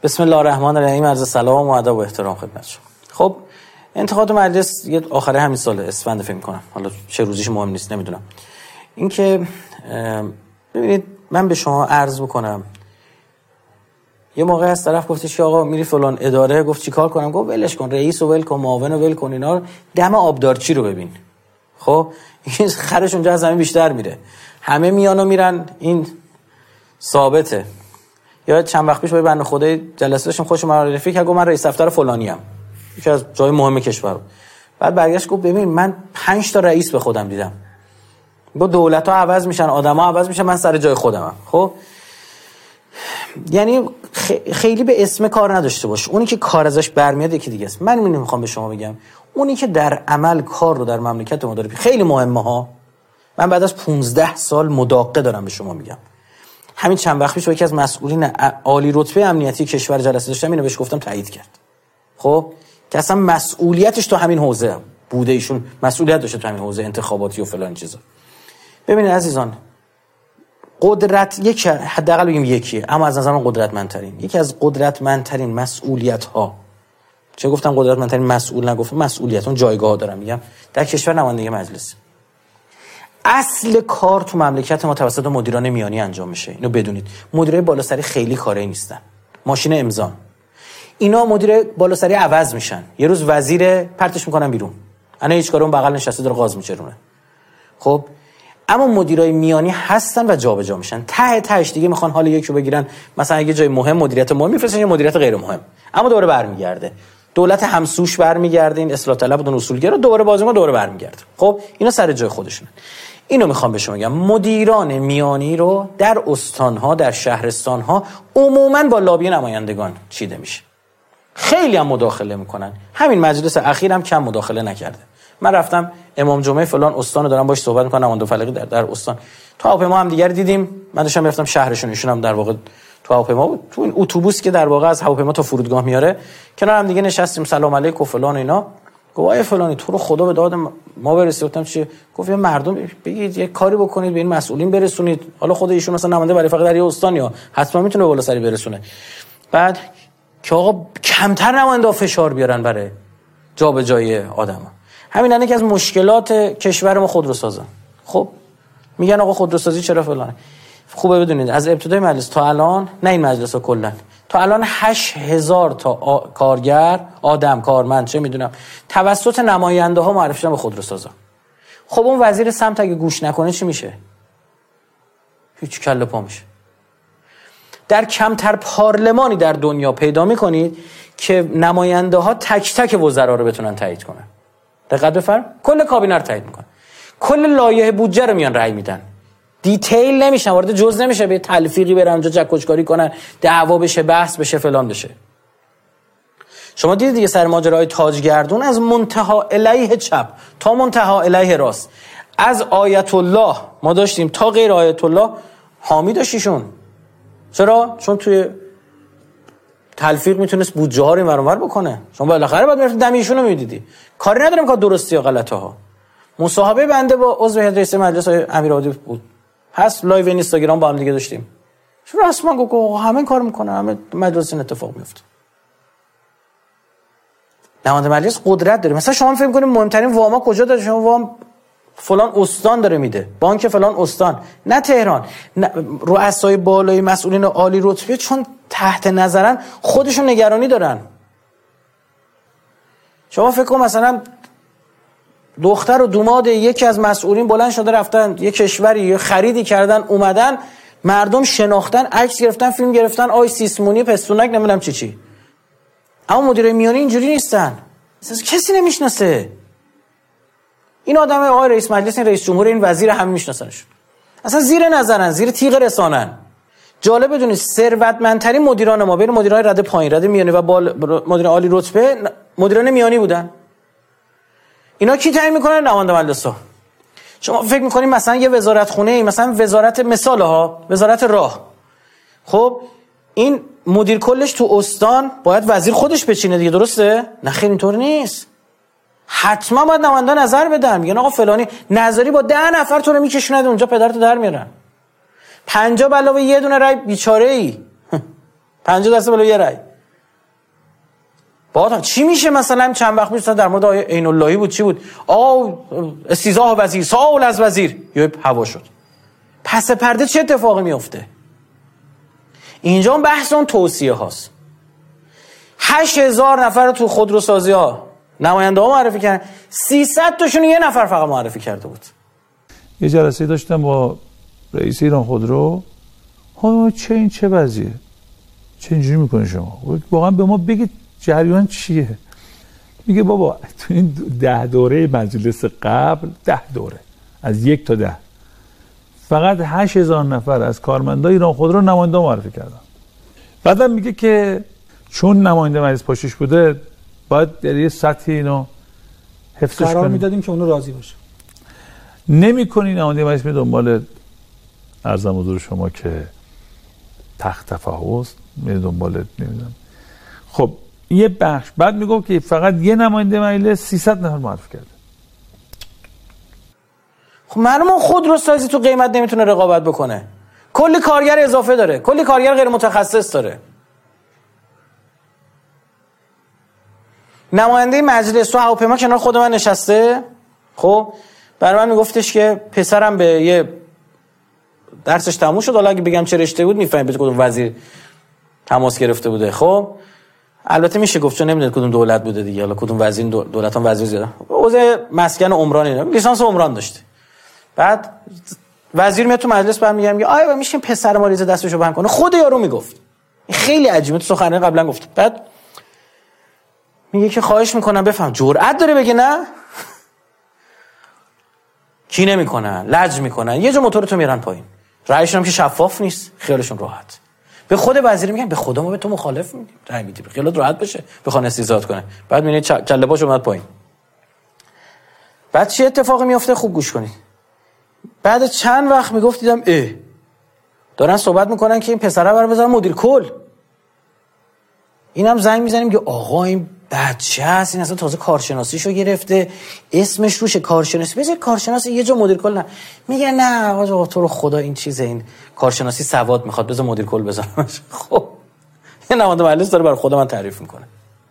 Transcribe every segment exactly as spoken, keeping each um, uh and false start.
بسم الله الرحمن الرحیم. عرض سلام و ادب و احترام خدمت شما. خب انتخابات مجلس یه آخر همین سال اسفند فکر کنم، حالا چه روزیش مهم نیست نمیدونم. این که ببینید من به شما عرض بکنم، یه موقع از طرف گفتش که آقا میری فلان اداره، گفت چیکار کنم؟ گفت ولش کن، رئیس رو ول کن، معاون رو ول کن، اینا رو دم آبدارچی رو ببین. خب این خرش اونجا از همین بیشتر میره، همه میان و میرن، این ثابته. یا چند وقت پیش با بنده خدای جلسه داشتم، خوش معرفی کرد، گفت من رئیس دفتر فلانی ام، یکی از جای مهم کشور. بعد برگشت گفت ببین من پنج تا رئیس به خودم دیدم، با دولت‌ها عوض میشن، آدم‌ها عوض میشن، من سر جای خودمم. خب یعنی خیلی به اسم کار نداشته باش، اونی که کار ازش برمیاد یکی دیگه است. من اینو میخوام به شما بگم، اونی که در عمل کار رو در مملکت ما داره خیلی مهمه ها. من بعد از پانزده سال مداقه دارم به شما میگم. همین چند وقت پیش با یکی از مسئولین عالی رتبه امنیتی کشور جلسه داشتم، اینو بهش گفتم تایید کرد. خب که اصلا مسئولیتش تو همین حوزه بوده، ایشون مسئولیت داشته تو همین حوزه انتخاباتی و فلان چیزا. ببینید عزیزان، قدرت یک حداقل بگیم یکیه، اما از نظر من قدرتمندترین، یکی از قدرتمندترین مسئولیت ها، چه گفتم قدرتمندترین مسئول، نگفتم مسئولیت، اون جایگاه دارم میگم، در کشور نمایندگی مجلس. اصل کار تو مملکت ما توسط مدیران میانی انجام میشه، اینو بدونید. مدیرای بالاسری خیلی کاری نیستن، ماشین امضا، اینا مدیر بالاسری عوض میشن، یه روز وزیر پرتش میکنن بیرون، انا هیچ کارون بغل نشسته داره غاز میچرونه. خب اما مدیرای میانی هستن و جابجا میشن، ته تهش دیگه میخوان حال یکی رو بگیرن، مثلا اگه جای مهم مدیریت مهم میفرستن یا مدیریت غیر مهم، اما دوباره برمیگرده، دولت همسوش برمیگرده، این اصلاح طلب و اصولگرا دوباره بازی ما دوباره برمیگرده. خب اینا سر جای خودشونه. اینو میخوام به شما بگم، مدیران میانی رو در استانها، در شهرستانها عموما با لابی نمایندگان چیده میشه، خیلی هم مداخله میکنن. همین مجلس اخیر هم کم مداخله نکرده. من رفتم امام جمعه فلان استان رو دارم باش صحبت میکنم، نماینده فلقی در در استان، تو هواپیما هم دیگر دیدیم، من داشتم رفتم شهرشون، ایشون هم در واقع تو هواپیما بود، تو این اتوبوس که در واقع از هواپیما تا فرودگاه میاره، کنار هم دیگه نشستیم، سلام علیک و فلان اینا. گفت آیه فلانی تو رو خدا به داد ما برسید. گفتم چی؟ گفت یه مردم بگید یه کاری بکنید به این مسئولین برسونید، حالا خود ایشون مثلا نماینده ولی فقط در یه استان یا حتما میتونه بالا سری برسونه، بعد که آقا کمتر نماینده فشار بیارن برای جابجایی آدما. همین الان که از مشکلات کشور ما خودروسازن. خب میگن آقا خودروسازی چرا فلانه. خوبه بدونید از ابتدای مجلس تا الان، نه این مجلس ها کلا، تا الان هشت هزار تا آ... کارگر، آدم، کارمند، چه میدونم، توسط نماینده ها معرفی شدن به خودروسازا. خب اون وزیر سمت اگه گوش نکنه چی میشه؟ هیچ کله پا میشه. در کمتر پارلمانی در دنیا پیدا میکنید که نماینده ها تک تک وزرا رو بتونن تایید کنن. دقت بفرم، کل کابینه رو تایید میکنن، کل لایحه بودجه رو میان رأی میدن، دیتیل نمیشن، وارد جزء نمیشه، به تلفیقی برن اونجا جکوچکاری کنن، دعوا بشه، بحث بشه، فلان بشه. شما دیدید دیگه سر ماجرای تاجگردون، از منتها الیه چپ تا منتها الیه راست، از آیت الله ما داشتیم تا غیر آیت الله حامی داشتیشون. چرا؟ چون توی تلفیق میتونست بودجه ها رو اینور اونور بکنه. شما بالاخره باید میرفت دم ایشونو میدیدی. کاری ندارم که درستی یا غلطه ها. مصاحبه بنده با عضو هیئت رئیسه مجلس امیرعادی بود، هست لایو اینستاگرام با هم دیگه داشتیم. چون رسما گفت همه کار میکنه، همه مجلس این اتفاق میفته. نماینده مجلس قدرت داره. مثلا شما فکر می‌کنید مهمترین واما کجا داره؟ شما وام فلان استان داره میده، بانک فلان استان، نه تهران. رؤسای بالای مسئولین عالی رتبه چون تحت نظرن خودشون نگرانی دارن. شما فکر کن مثلا دختر و دوماد یکی از مسئولین بلند شده رفتن یه کشوری خریدی کردن، اومدن مردم شناختن، عکس گرفتن، فیلم گرفتن، آی سیسمونی پستونک نمیدونم چی چی. اما مدیر میانی اینجوری نیستن، کسی نمیشناسه این آدم. آقای رئیس مجلس، این رئیس جمهور، این وزیر، همه میشناسنش، اصلا زیر نظرن، زیر تیغ رسانن. جالب بدونید ثروتمندترین مدیران ما بین مدیران رده پایین، رده میانی و بال مدیران عالی رتبه مدیران میانی بودن. اینا کی تعیین میکنن؟ نماینده مجلس ها. شما فکر میکنید مثلا یه وزارت خونه، مثلا وزارت مثال ها، وزارت راه، خب این مدیر کلش تو استان باید وزیر خودش بچینه دیگه، درسته؟ نه خیر اینطور نیست. حتما باید نماینده نظر بدن، میگن آقا فلانی نظری با ده نفر تو رو میکشوند اونجا، پدرتو در میارن. پنجاه علاوه یه دونه رای بیچاره ای. پنجاه درصد علاوه یه رای. با چی میشه؟ مثلا چند وقت پیش در مورد آیه عین اللهی بود، چی بود؟ آ استیضاح وزیر، سوال از وزیر، یا هوا شد. پس پرده چه اتفاقی میفته؟ اینجا بحث اون توصیه هاست. هشت هزار نفر تو خودروسازی ها نماینده ها معرفی کردن، سیصد تاشون یه نفر فقط معرفی کرده بود. یه جلسه داشتم با رئیس ایران خودرو. ها چه این چه وضعیه؟ چه اینجوری میکنه شما؟ واقعا به ما بگید جریان چیه؟ میگه بابا تو این ده دوره مجلس قبل، ده دوره از یک تا ده، فقط هشت هزار نفر از کارمندای ایران خودرو نماینده معرفی کردن. بعدم میگه که چون نماینده مجلس پاشش بوده باید در یه سطحی اینو حفظش کنیم، قرار میدادیم که اونو راضی باشه. نمی‌کنی نماینده مجلس می دنبال ارزم حضور شما که تخت تفحص می دنبال نمیدونم. خب یه بخش بعد میگم که فقط یه نماینده مجلس سیصد نفر معرفی کرده. خب معلومه خودروسازی تو قیمت نمیتونه رقابت بکنه، کلی کارگر اضافه داره، کلی کارگر غیر متخصص داره. نماینده مجلس تو هواپیما کنار خود من نشسته، خب برای من میگفتش که پسرم به یه درسش تموم شد، حالا اگه بگم چه رشته بود میفهمید به کدوم وزیر تماس گرفته بوده. خب البته میشه گفت چون نمیدونید کدوم دولت بوده دیگه، حالا کدوم وزیر دولتان وزیر زیاده، حوزه مسکن عمران اینا، لیسانس عمران داشته. بعد وزیر میاد تو مجلس برمیگره میگه آیا میشه پسر ما ریزه دستشو بهم کنه؟ خود یارو میگفت. خیلی عجیبه، تو سخنرانی قبلا گفت. بعد میگه که خواهش میکنم بفهم جرأت داره بگه نه؟ کی نمیکنن، لج میکنن، یه جا موتورتو میرن پایین، رأیشون هم که شفاف نیست، خیالشون راحت. به خود وزیر میگن به خدا ما به تو مخالف میدیم، رأی میدیم، خیالت راحت بشه بخوان استیضاح کنه. بعد میبینی کله باش اومد پایین. بعد چه اتفاقی میفته؟ خوب گوش کنید. بعد چند وقت میگفت دیدم اه دارن صحبت میکنن که این پسره برام بذارن مدیر کل. اینم زنگ میزنیم که آقا این بچه هست، این اصلا تازه کارشناسیشو گرفته، اسمش روشه کارشناسی، بذار کارشناسی یه جا مدیر کل. نه میگه نه آقا تو رو خدا این چیزه، این کارشناسی سواد میخواد، بذار مدیر کل بذارمش. خب این نماینده مجلس داره برای خود من تعریف میکنه.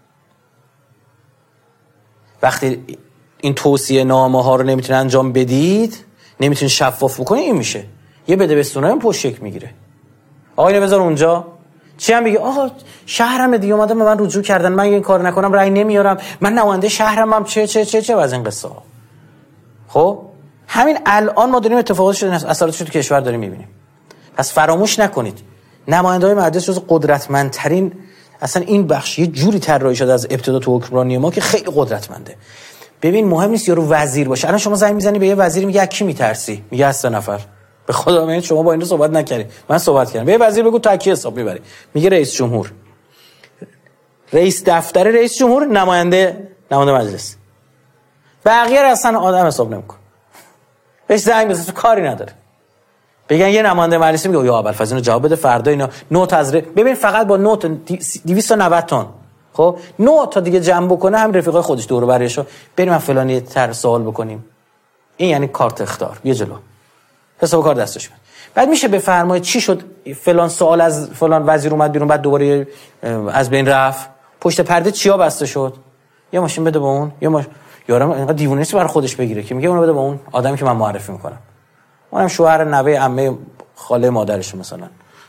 وقتی این توصیه نامه ها رو نمیتونید انجام بدید، نمیتونید شفاف بکنید، این میشه یه بده بستونای پشت یک میگیره. آقا اینو بذار اونجا، چی هم بگی آقا شهرم دیگه اومدن به من رجوع کردن، من این کار نکنم رأی نمیارم، من نماینده شهرم هم چه چه چه چه از این قصه ها. خب همین الان ما داریم اتفاقات شده، اثراتش تو کشور داریم میبینیم. پس فراموش نکنید نماینده‌های مجلس جزو قدرتمندترین، اصلا این بخش یه جوری طراحی شده از ابتدا تو حکمرانی ما که خیلی قدرتمنده. ببین مهم نیست یارو وزیر باشه، الان شما زنگ میزنی به یه وزیر میگه از کی میترسی؟ میگه از سه نفر. به خدا من شما با اینو صحبت نکردید، من صحبت کردم. به وزیر بگو تا کی حساب میبری؟ میگه رئیس جمهور، رئیس دفتر رئیس جمهور، نماینده نماینده مجلس، بقیه اصلا آدم حساب نمیکنه. بهش زنگ بزن تو کاری نداره. بگن یه نماینده مجلس میگه یا ابوالفضل اینو جواب بده، فردا اینا نوت از ر... ببین فقط با نوت دویست و نود تن خب نوت تا دیگه جمع بکنه، هم رفیقای خودش دور و بریشو بریم فلانی تر سوال بکنیم. این یعنی کارت اخطار، بیا جلو، حساب کار دستش میاد. بعد میشه بفرمایید چی شد فلان سوال از فلان وزیر اومد بیرون بعد دوباره از بین رفت، پشت پرده چیا بسته شد؟ یه ماشین بده به اون، یه ماش یارم اینقدر دیوونه نیست برای خودش بگیره که میگه اونو بده به اون آدمی که من معرفی میکنم، اونم شوهر نوه عمه خاله مادرش مثلا.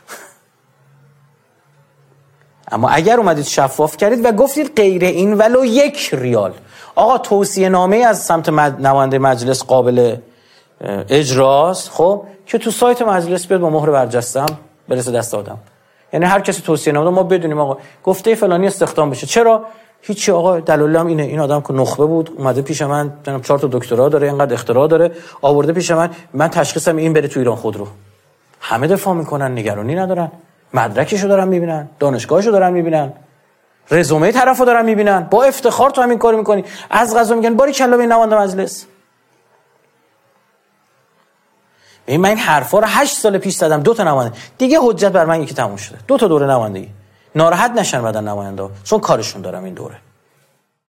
اما اگر اومدید شفاف کردید و گفتید غیر این ولو یک ریال، آقا توصیه نامه از سمت نماینده مجلس قابل اجراست، خب که تو سایت مجلس بیاد با مهر برجسته‌ام برسه دست آدم. یعنی هر کسی توصیه نامه ما بدونیم آقا گفته فلانی استخدام بشه. چرا؟ هیچی آقا دلایلم اینه، این آدم که نخبه بود اومده پیش من، چهار تا دکترا داره، اینقدر اختراع داره، آورده پیش من، من تشخیصم این بره تو ایران خودرو. همه دفاع میکنن، نگرانی ندارن، مدرکشو دارن میبینن، دانشگاهشو دارن میبینن، رزومه طرفو دارن میبینن، با افتخار تو همین کارو میکنی. از قضا میگن باری کلا به نماینده مجلس. این من این حرفا رو هشت سال پیش زدم، دو تا نماینده دیگه حجت بر من یکی تموم شده، دو تا دوره نمایندگی، ناراحت نشن بعدن نماینده چون کارشون دارم این دوره.